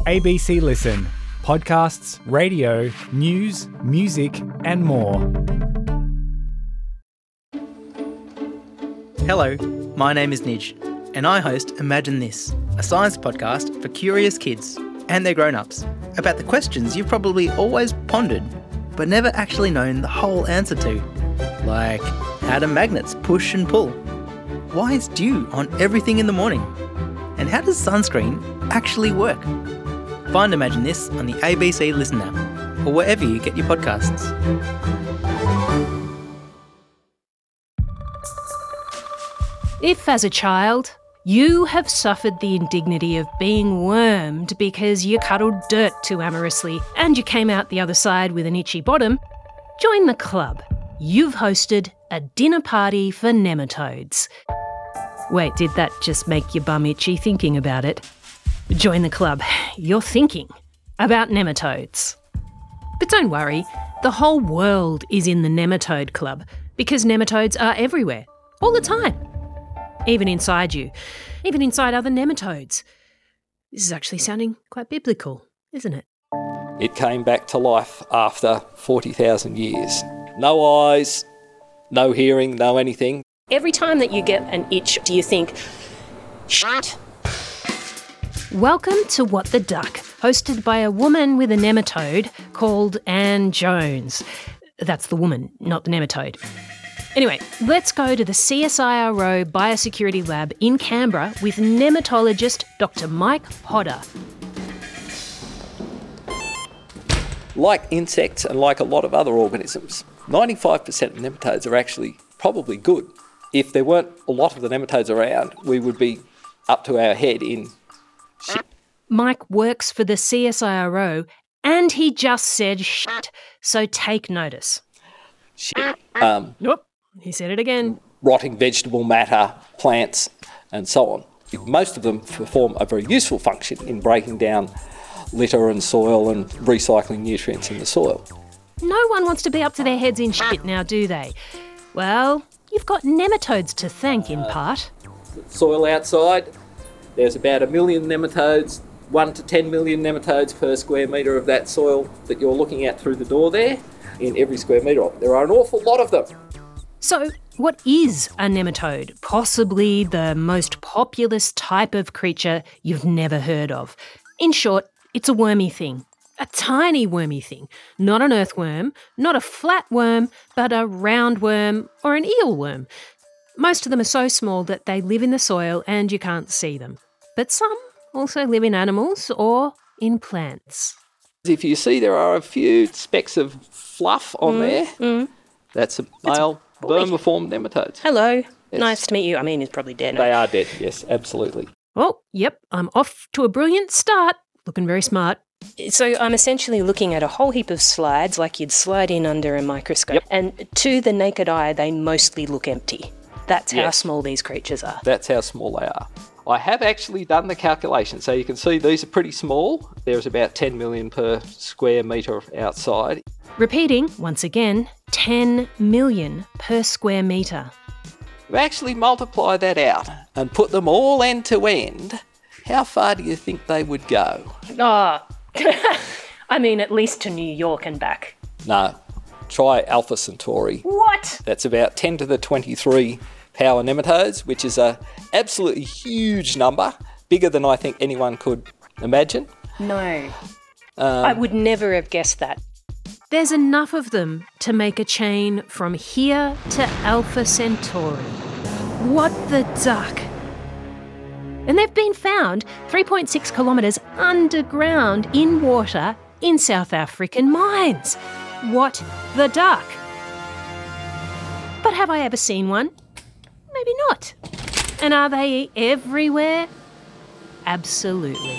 ABC Listen. Podcasts, radio, news, music, and more. Hello, my name is Nij, and I host Imagine This, a science podcast for curious kids and their grown-ups about the questions you've probably always pondered but never actually known the whole answer to. Like, how do magnets push and pull? Why is dew on everything in the morning? And how does sunscreen actually work? Find Imagine This on the ABC Listen app or wherever you get your podcasts. If, as a child, you have suffered the indignity of being wormed because you cuddled dirt too amorously and you came out the other side with an itchy bottom, join the club. You've hosted a dinner party for nematodes. Wait, did that just make your bum itchy thinking about it? Join the club. You're thinking about nematodes. But don't worry, the whole world is in the nematode club because nematodes are everywhere, all the time. Even inside you, even inside other nematodes. This is actually sounding quite biblical, isn't it? It came back to life after 40,000 years. No eyes, no hearing, no anything. Every time that you get an itch, do you think, shit? Welcome to What the Duck, hosted by a woman with a nematode called Anne Jones. That's the woman, not the nematode. Anyway, let's go to the CSIRO Biosecurity Lab in Canberra with nematologist Dr. Mike Hodder. Like insects and like a lot of other organisms, 95% of nematodes are actually probably good. If there weren't a lot of the nematodes around, we would be up to our head in shit. Mike works for the CSIRO and he just said shit, so take notice. Shit. Nope, he said it again. Rotting vegetable matter, plants and so on. Most of them perform a very useful function in breaking down litter and soil and recycling nutrients in the soil. No one wants to be up to their heads in shit now, do they? Well, you've got nematodes to thank in part. Soil outside, there's about 1 million nematodes, 1 to 10 million nematodes per square metre of that soil that you're looking at through the door there, in every square metre of it. There are an awful lot of them. So, what is a nematode? Possibly the most populous type of creature you've never heard of. In short, it's a wormy thing. A tiny wormy thing. Not an earthworm, not a flatworm, but a roundworm or an eelworm. Most of them are so small that they live in the soil and you can't see them. But some also live in animals or in plants. If you see there are a few specks of fluff on there, that's a male vermiform nematodes. Hello. Yes. Nice to meet you. I mean, he's probably dead. They are dead, yes, absolutely. Oh, yep, I'm off to a brilliant start. Looking very smart. So I'm essentially looking at a whole heap of slides like you'd slide in under a microscope. Yep. And to the naked eye, they mostly look empty. That's how small these creatures are. That's how small they are. I have actually done the calculation. So you can see these are pretty small. There's about 10 million per square metre outside. Repeating, once again, 10 million per square metre. If you actually multiply that out and put them all end to end, how far do you think they would go? Oh, I mean, at least to New York and back. No, try Alpha Centauri. What? That's about 10 to the 23 power nematodes, which is a absolutely huge number, bigger than I think anyone could imagine. No, I would never have guessed that. There's enough of them to make a chain from here to Alpha Centauri. What the duck? And they've been found 3.6 kilometres underground in water in South African mines. What the duck? But have I ever seen one? Maybe not. And are they everywhere? Absolutely.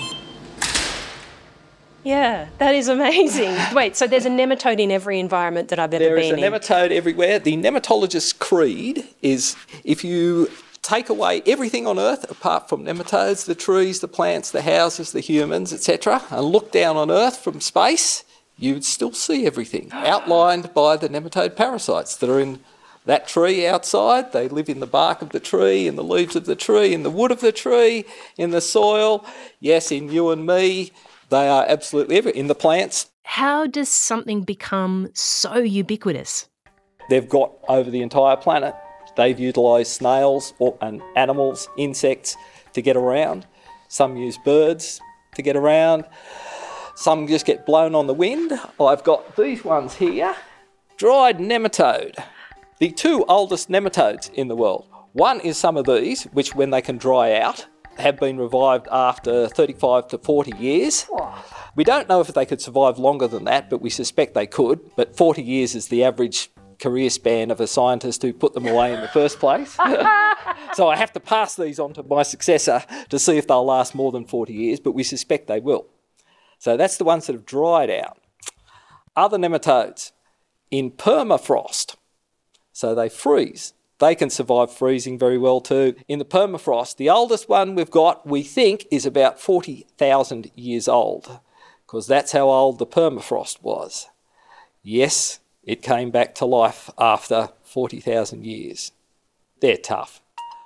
Yeah, that is amazing. Wait, so there's a nematode in every environment that I've ever There been is in? a nematode everywhere. The nematologist's creed is if you take away everything on Earth apart from nematodes, the trees, the plants, the houses, the humans, etc., and look down on Earth from space, you'd still see everything outlined by the nematode parasites that are in that tree outside. They live in the bark of the tree, in the leaves of the tree, in the wood of the tree, in the soil, yes, in you and me, They are absolutely everywhere. In the plants, How does something become so ubiquitous? they've got over the entire planet. They've utilised snails and animals, insects to get around. Some use birds to get around. Some just get blown on the wind. I've got these ones here. Dried nematode. The two oldest nematodes in the world. One is some of these, which when they can dry out, have been revived after 35 to 40 years. We don't know if they could survive longer than that, but we suspect they could. But 40 years is the average career span of a scientist who put them away in the first place. So I have to pass these on to my successor to see if they'll last more than 40 years, but we suspect they will. So that's the ones that have dried out. Other nematodes in permafrost. So they freeze. They can survive freezing very well too. In the permafrost, the oldest one we've got, we think, is about 40,000 years old, because that's how old the permafrost was. Yes, it came back to life after 40,000 years. They're tough.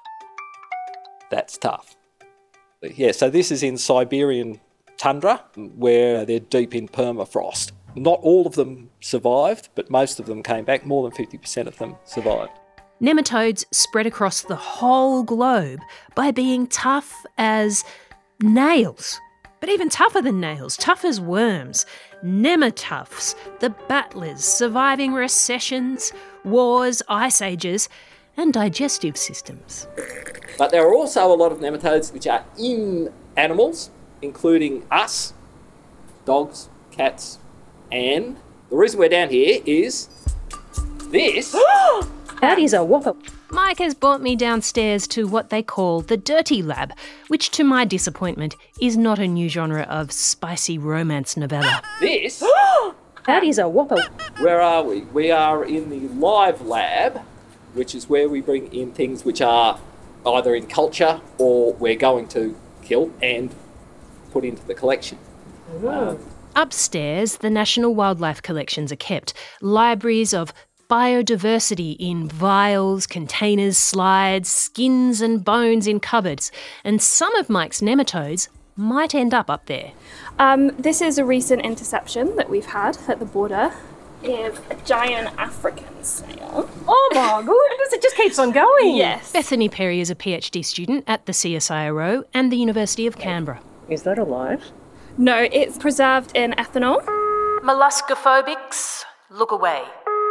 That's tough. Yeah, so this is in Siberian tundra, where they're deep in permafrost. Not all of them survived, but most of them came back. More than 50% of them survived. Nematodes spread across the whole globe by being tough as nails. But even tougher than nails, tough as worms. Nematophs, the battlers surviving recessions, wars, ice ages, and digestive systems. But there are also a lot of nematodes which are in animals, including us, dogs, cats, and the reason we're down here is this. That is a whopper. Mike has brought me downstairs to what they call the Dirty Lab, which to my disappointment is not a new genre of spicy romance novella. This. That is a whopper. Where are we? We are in the live lab, which is where we bring in things which are either in culture or we're going to kill and put into the collection. Upstairs, the National Wildlife Collections are kept, libraries of biodiversity in vials, containers, slides, skins and bones in cupboards, and some of Mike's nematodes might end up there. This is a recent interception that we've had at the border of a giant African snail. Oh my goodness, it just keeps on going. Yes. Bethany Perry is a PhD student at the CSIRO and the University of Canberra. Is that alive? No, it's preserved in ethanol. Molluscophobics, look away.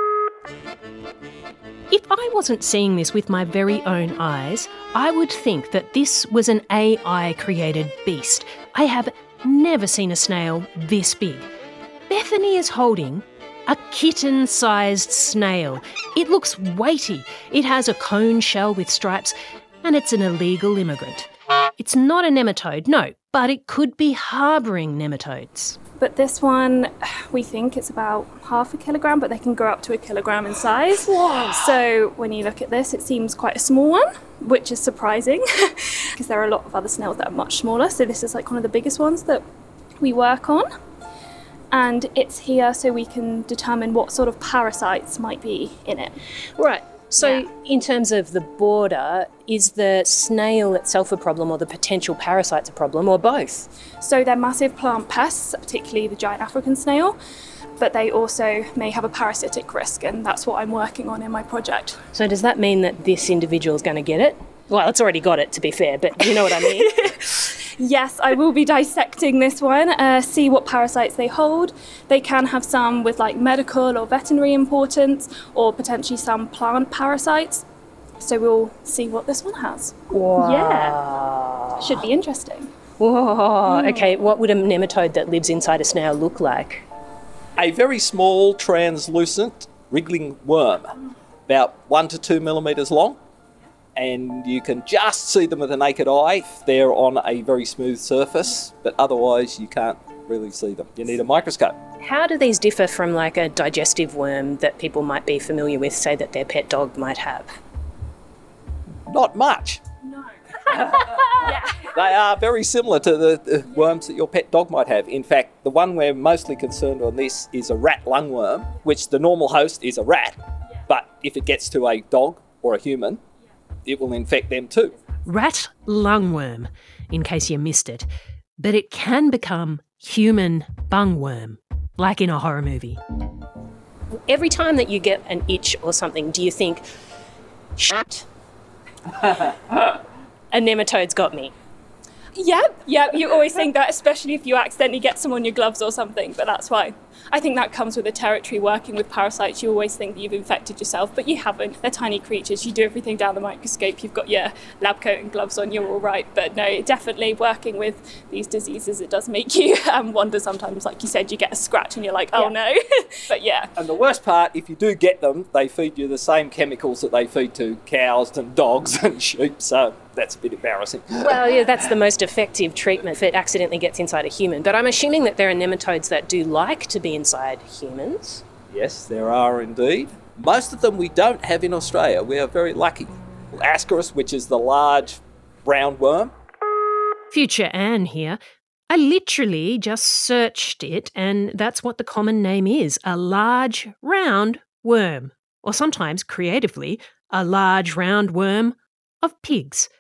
If I wasn't seeing this with my very own eyes, I would think that this was an AI-created beast. I have never seen a snail this big. Bethany is holding a kitten-sized snail. It looks weighty. It has a cone shell with stripes, and it's an illegal immigrant. It's not a nematode, no, but it could be harbouring nematodes. But this one, we think it's about 0.5 kilogram, but they can grow up to 1 kilogram in size. Whoa. So when you look at this, it seems quite a small one, which is surprising because there are a lot of other snails that are much smaller. So this is like one of the biggest ones that we work on. And it's here so we can determine what sort of parasites might be in it. Right. So Yeah. in terms of the border, is the snail itself a problem or the potential parasites a problem or both? So they're massive plant pests, particularly the giant African snail, but they also may have a parasitic risk, and that's what I'm working on in my project. So does that mean that this individual is going to get it? Well, it's already got it, to be fair, but you know what I mean? Yes, I will be dissecting this one, see what parasites they hold. They can have some with like medical or veterinary importance, or potentially some plant parasites. So we'll see what this one has. Wow. Yeah, should be interesting. Whoa. Okay, what would a nematode that lives inside a snail look like? A very small, translucent, wriggling worm, about 1 to 2 millimetres long. And you can just see them with the naked eye. They're on a very smooth surface, but otherwise you can't really see them. You need a microscope. How do these differ from like a digestive worm that people might be familiar with, say that their pet dog might have? Not much. No. They are very similar to the worms that your pet dog might have. In fact, the one we're mostly concerned on this is a rat lungworm, which the normal host is a rat. But if it gets to a dog or a human, it will infect them too. Rat lungworm, in case you missed it. But it can become human bungworm, like in a horror movie. Every time that you get an itch or something, do you think, shit, a nematode's got me? Yeah, you always think that, especially if you accidentally get some on your gloves or something, but that's why. I think that comes with the territory. Working with parasites, you always think that you've infected yourself, but you haven't. They're tiny creatures. You do everything down the microscope. You've got your lab coat and gloves on, you're all right. But no, definitely working with these diseases, it does make you wonder sometimes. Like you said, you get a scratch and you're like, oh no. But yeah. And the worst part, if you do get them, they feed you the same chemicals that they feed to cows and dogs and sheep, so that's a bit embarrassing. Well, yeah, that's the most effective treatment if it accidentally gets inside a human. But I'm assuming that there are nematodes that do like to be inside humans. Yes, there are indeed. Most of them we don't have in Australia. We are very lucky. Ascaris, which is the large roundworm. Future Anne here. I literally just searched it, and that's what the common name is, a large round worm. Or sometimes, creatively, a large round worm of pigs.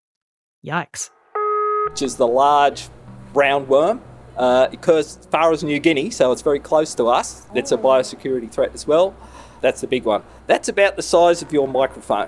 Yikes. Which is the large roundworm. It occurs as far as New Guinea, so it's very close to us. It's a biosecurity threat as well. That's the big one. That's about the size of your microphone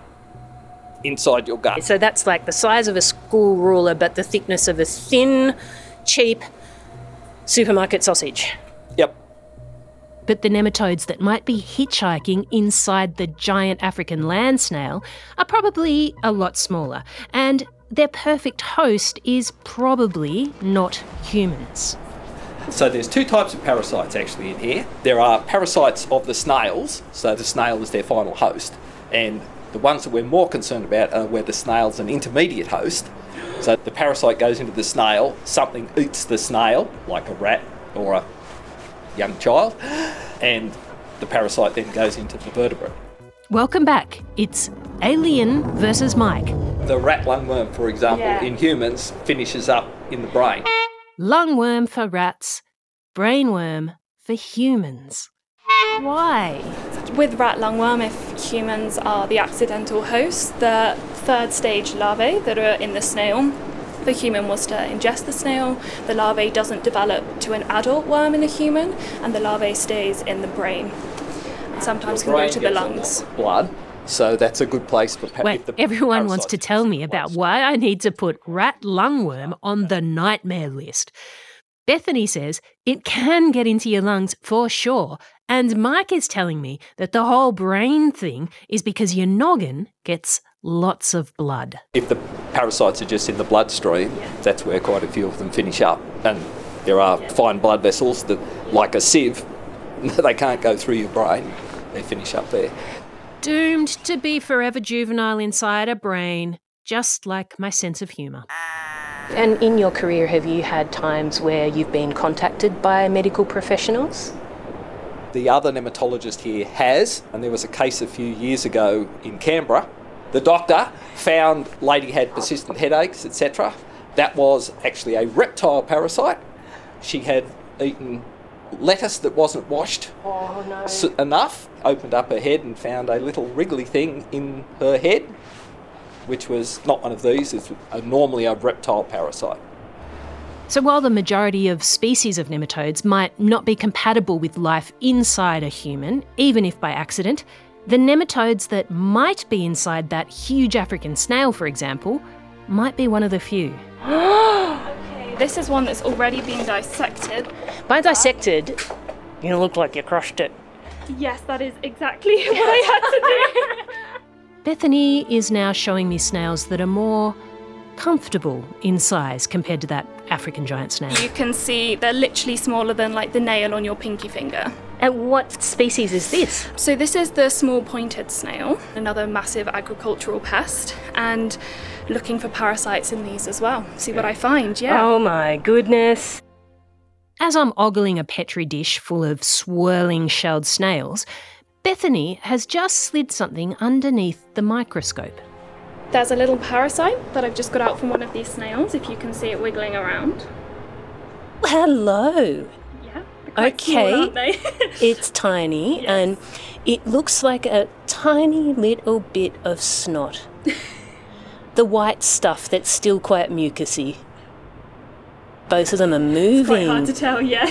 inside your gut. So that's like the size of a school ruler, but the thickness of a thin, cheap supermarket sausage. Yep. But the nematodes that might be hitchhiking inside the giant African land snail are probably a lot smaller, and their perfect host is probably not humans. So there's two types of parasites actually in here. There are parasites of the snails, so the snail is their final host, and the ones that we're more concerned about are where the snail's an intermediate host. So the parasite goes into the snail, something eats the snail, like a rat or a young child, and the parasite then goes into the vertebrate. Welcome back. It's Alien versus Mike. The rat lungworm, for example, in humans finishes up in the brain. Lungworm for rats, brainworm for humans. Why? With rat lungworm, if humans are the accidental host, the third stage larvae that are in the snail, the human was to ingest the snail, the larvae doesn't develop to an adult worm in a human, and the larvae stays in the brain. Sometimes can go to the lungs. Blood, so that's a good place for Wait, everyone wants to tell me about why I need to put rat lungworm on the nightmare list. Bethany says it can get into your lungs for sure, and Mike is telling me that the whole brain thing is because your noggin gets lots of blood. If the parasites are just in the bloodstream, that's where quite a few of them finish up. And there are fine blood vessels that, like a sieve, they can't go through your brain. They finish up there. Doomed to be forever juvenile inside a brain, just like my sense of humour. And in your career, have you had times where you've been contacted by medical professionals? The other nematologist here has, and there was a case a few years ago in Canberra. The doctor found lady had persistent headaches, etc. That was actually a reptile parasite. She had eaten lettuce that wasn't washed enough, opened up her head and found a little wriggly thing in her head, which was not one of these, it's normally a reptile parasite. So while the majority of species of nematodes might not be compatible with life inside a human, even if by accident, the nematodes that might be inside that huge African snail, for example, might be one of the few. Okay, this is one that's already been dissected. By dissected, you look like you crushed it. Yes, that is exactly what I had to do. Bethany is now showing me snails that are more comfortable in size compared to that African giant snail. You can see they're literally smaller than like the nail on your pinky finger. And what species is this? So this is the small pointed snail, another massive agricultural pest, and looking for parasites in these as well. See what I find, Oh my goodness. As I'm ogling a Petri dish full of swirling shelled snails, Bethany has just slid something underneath the microscope. There's a little parasite that I've just got out from one of these snails, if you can see it wiggling around. Hello. Yeah, they're quite small, aren't they? It's tiny and it looks like a tiny little bit of snot. The white stuff that's still quite mucusy. both of them are moving. Quite hard to tell, yeah.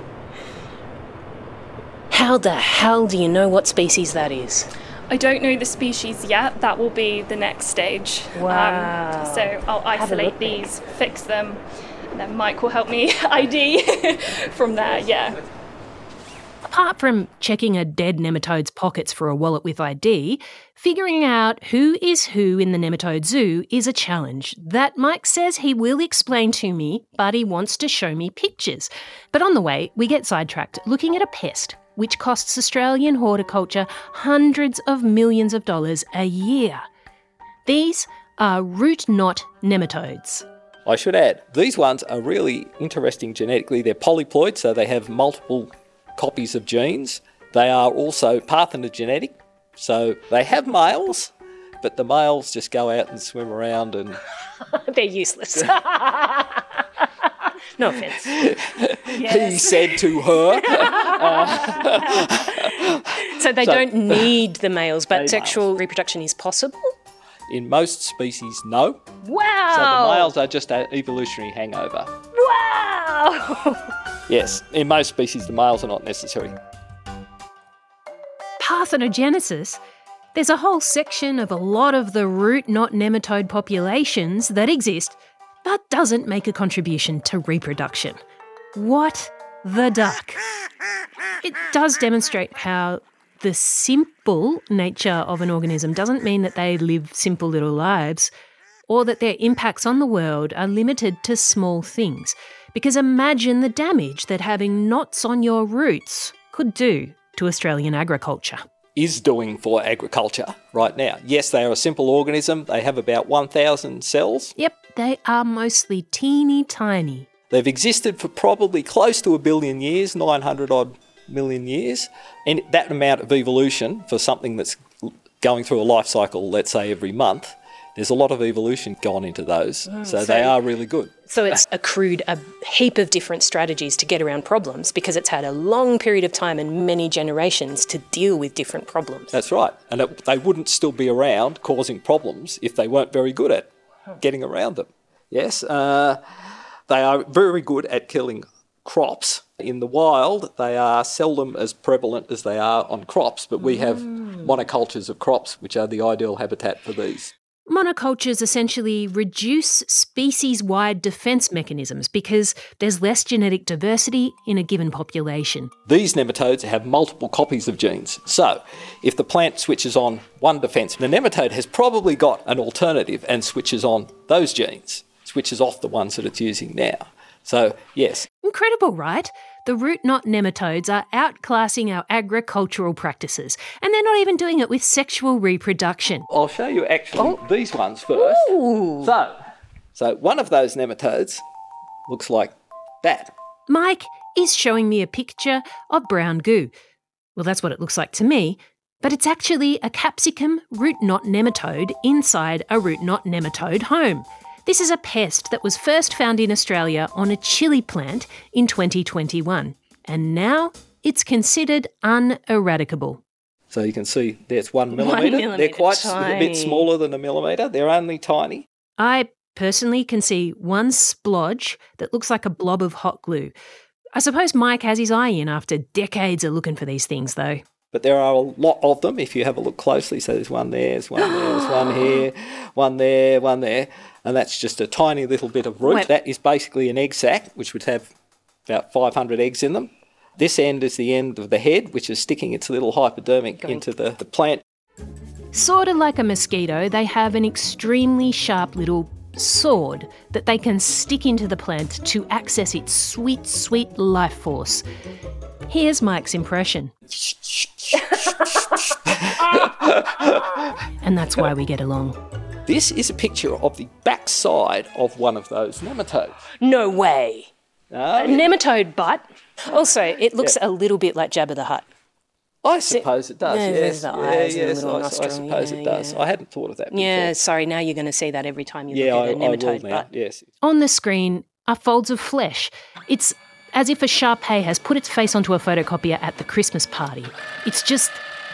How the hell do you know what species that is? I don't know the species yet. That will be the next stage. Wow. So I'll isolate these, fix them, and then Mike will help me ID from there, yeah. Apart from checking a dead nematode's pockets for a wallet with ID, figuring out who is who in the nematode zoo is a challenge that Mike says he will explain to me, but he wants to show me pictures. But on the way, we get sidetracked looking at a pest which costs Australian horticulture hundreds of millions of dollars a year. These are root knot nematodes. I should add, these ones are really interesting genetically. They're polyploid, so they have multiple copies of genes. They are also parthenogenetic, so they have males, but the males just go out and swim around and... They're useless. No offence. He said to her. So they don't need the males, but sexual reproduction is possible? In most species, no. Wow! So the males are just an evolutionary hangover. Wow! Yes, in most species, the males are not necessary. Parthenogenesis? There's a whole section of a lot of the root knot nematode populations that exist, but doesn't make a contribution to reproduction. What the duck? It does demonstrate how the simple nature of an organism doesn't mean that they live simple little lives, or that their impacts on the world are limited to small things. Because imagine the damage that having knots on your roots could do to Australian agriculture. Is doing for agriculture right now. Yes, they are a simple organism. They have about 1,000 cells. Yep, they are mostly teeny tiny. They've existed for probably close to 1 billion years, 900 odd million years. And that amount of evolution for something that's going through a life cycle, let's say every month, there's a lot of evolution gone into those. So they are really good. So it's accrued a heap of different strategies to get around problems because it's had a long period of time and many generations to deal with different problems. That's right. And they wouldn't still be around causing problems if they weren't very good at getting around them. Yes, they are very good at killing crops. In the wild, they are seldom as prevalent as they are on crops, but we have monocultures of crops, which are the ideal habitat for these. Monocultures essentially reduce species-wide defence mechanisms because there's less genetic diversity in a given population. These nematodes have multiple copies of genes. So, if the plant switches on one defence, the nematode has probably got an alternative and switches on those genes, switches off the ones that it's using now. So, yes. Incredible, right? The root knot nematodes are outclassing our agricultural practices, and they're not even doing it with sexual reproduction. I'll show you actually these ones first. Ooh. So one of those nematodes looks like that. Mike is showing me a picture of brown goo. Well, that's what it looks like to me, but it's actually a capsicum root knot nematode inside a root knot nematode home. This is a pest that was first found in Australia on a chili plant in 2021, and now it's considered uneradicable. So you can see there's 1 millimetre. They're quite a bit smaller than a millimetre. They're only tiny. I personally can see one splodge that looks like a blob of hot glue. I suppose Mike has his eye in after decades of looking for these things, though. But there are a lot of them if you have a look closely. So there's one there, there's one there, there's one here, one there, one there. And that's just a tiny little bit of root. Wait. That is basically an egg sac, which would have about 500 eggs in them. This end is the end of the head, which is sticking its little hypodermic into the plant. Sort of like a mosquito, they have an extremely sharp little sword that they can stick into the plant to access its sweet, sweet life force. Here's Mike's impression. And that's why we get along. This is a picture of the backside of one of those nematodes. No way. No, A nematode butt. Also, it looks a little bit like Jabba the Hutt. I suppose it does, There's yes. the eyes and the yes, little I nostril, suppose it does. I hadn't thought of that before. Yeah, sorry, now you're going to see that every time you Yeah, look at a I will nematode now, butt. yes. On the screen are folds of flesh. It's as if a Sharpay has put its face onto a photocopier at the Christmas party. It's just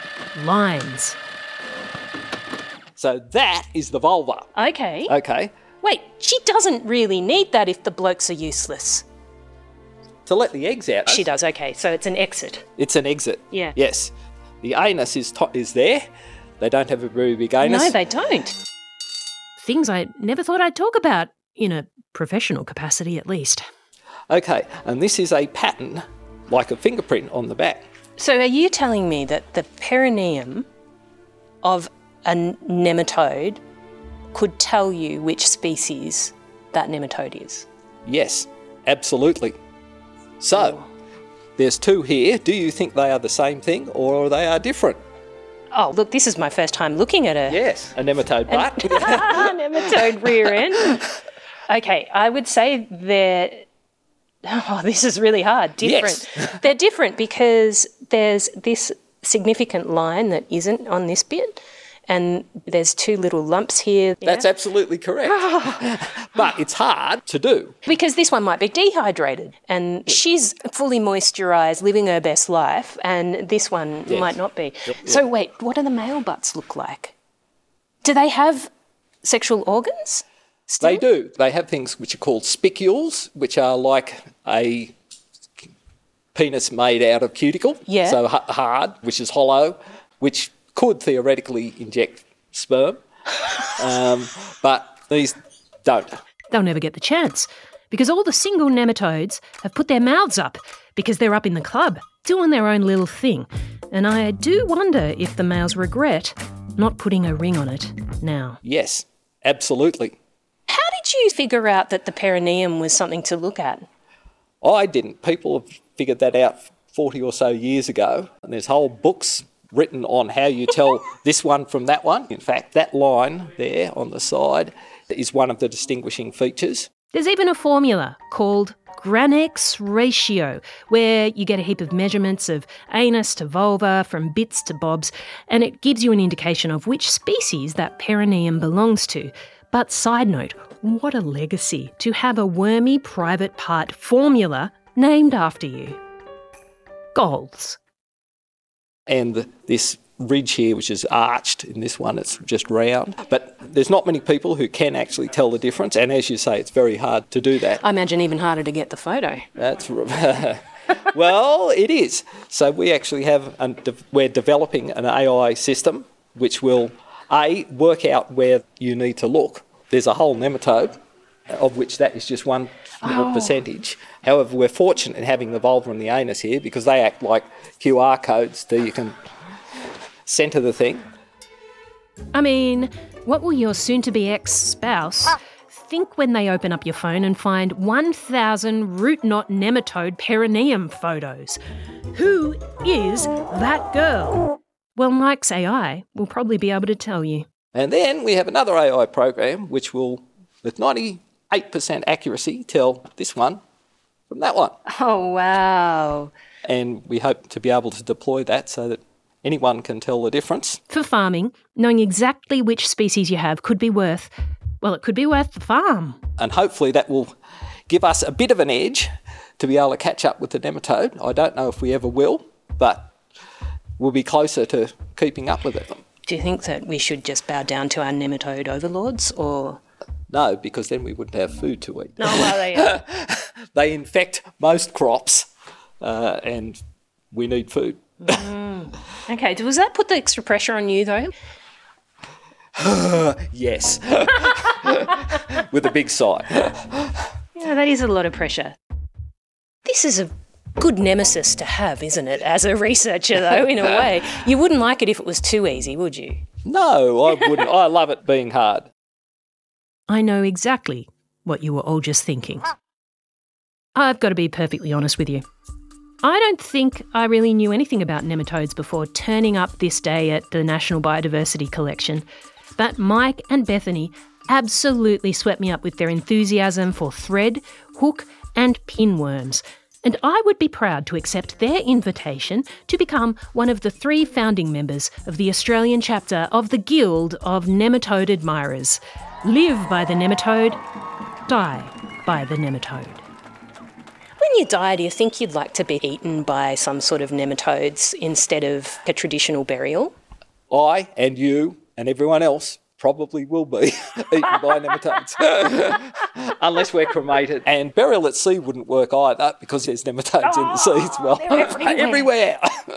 lines. So that is the vulva. Okay. Okay. Wait, she doesn't really need that if the blokes are useless. To let the eggs out. She does, okay, so it's an exit. It's an exit. Yeah. Yes. The anus is there. They don't have a very big anus. No, they don't. Things I never thought I'd talk about, in a professional capacity at least. Okay, and this is a pattern like a fingerprint on the back. So are you telling me that the perineum of a nematode could tell you which species that nematode is? Yes, absolutely. So, there's two here. Do you think they are the same thing or they are different? Oh, look, this is my first time looking at a Yes, a nematode butt. nematode rear end. Okay, I would say they're... Oh, this is really hard. Different. Yes. They're different because there's this significant line that isn't on this bit, and there's two little lumps here. That's absolutely correct. But it's hard to do. Because this one might be dehydrated, and she's fully moisturised, living her best life, and this one might not be. So wait, what do the male butts look like? Do they have sexual organs? Still? They do. They have things which are called spicules, which are like a penis made out of cuticle. Yeah. So hard, which is hollow, which could theoretically inject sperm. But these don't. They'll never get the chance, because all the single nematodes have put their mouths up because they're up in the club, doing their own little thing. And I do wonder if the males regret not putting a ring on it now. Yes, absolutely. How did you figure out that the perineum was something to look at? I didn't. People have figured that out 40 or so years ago. And there's whole books written on how you tell this one from that one. In fact, that line there on the side is one of the distinguishing features. There's even a formula called Granex ratio, where you get a heap of measurements of anus to vulva, from bits to bobs, and it gives you an indication of which species that perineum belongs to. But side note, what a legacy to have a wormy private part formula named after you. Goals. And this ridge here, which is arched in this one, it's just round. But there's not many people who can actually tell the difference. And as you say, it's very hard to do that. I imagine even harder to get the photo. That's well, it is. So we actually we're developing an AI system which will, work out where you need to look. There's a whole nematode, of which that is just one small percentage. However, we're fortunate in having the vulva and the anus here because they act like QR codes that you can centre the thing. I mean, what will your soon-to-be ex-spouse think when they open up your phone and find 1,000 root knot nematode perineum photos? Who is that girl? Well, Mike's AI will probably be able to tell you. And then we have another AI program which will, with 98% accuracy, tell this one from that one. Oh, wow. And we hope to be able to deploy that so that anyone can tell the difference. For farming, knowing exactly which species you have could be worth the farm. And hopefully that will give us a bit of an edge to be able to catch up with the nematode. I don't know if we ever will, but we'll be closer to keeping up with it. Do you think that we should just bow down to our nematode overlords, or...? No, because then we wouldn't have food to eat. No, well, they are. They infect most crops, and we need food. Okay, does that put the extra pressure on you, though? Yes. With a big sigh. Yeah, that is a lot of pressure. This is a good nemesis to have, isn't it, as a researcher, though, in a way? You wouldn't like it if it was too easy, would you? No, I wouldn't. I love it being hard. I know exactly what you were all just thinking. I've got to be perfectly honest with you. I don't think I really knew anything about nematodes before turning up this day at the National Biodiversity Collection. But Mike and Bethany absolutely swept me up with their enthusiasm for thread, hook and pinworms. And I would be proud to accept their invitation to become one of the 3 founding members of the Australian chapter of the Guild of Nematode Admirers. Live by the nematode, die by the nematode. When you die, do you think you'd like to be eaten by some sort of nematodes instead of a traditional burial? I and you and everyone else probably will be eaten by nematodes. Unless we're cremated. And burial at sea wouldn't work either because there's nematodes in the sea as well. Everywhere.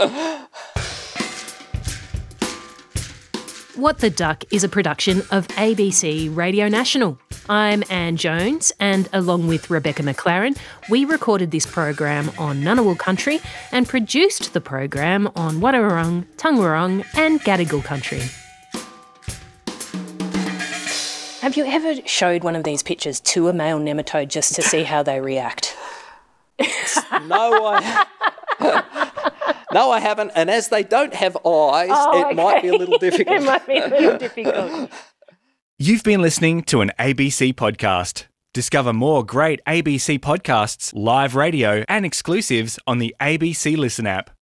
What the Duck is a production of ABC Radio National. I'm Anne Jones, and along with Rebecca McLaren, we recorded this program on Ngunnawal country and produced the program on Wadawurrung, Taungurung and Gadigal country. Have you ever showed one of these pictures to a male nematode just to see how they react? No, I haven't. And as they don't have eyes, might be a little difficult. It might be a little difficult. You've been listening to an ABC podcast. Discover more great ABC podcasts, live radio and exclusives on the ABC Listen app.